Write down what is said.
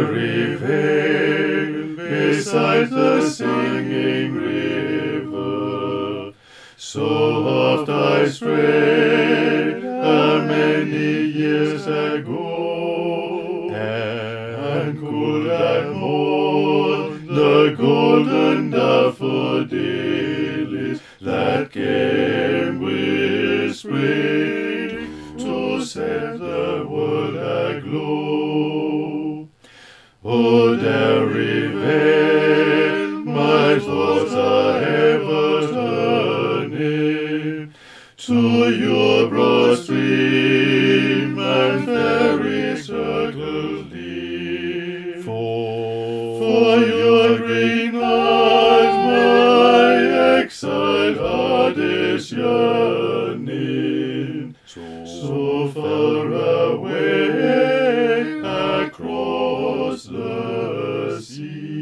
airy vale beside the singing river, so oft I strayed many years ago, and could I mourn the golden daffodils that came with spring to set the world aglow. O Derry Vale, my thoughts are ever turning to your broad stream and fairy circle deep. For your green eyes my exiled heart is yearning, so far away across the sea.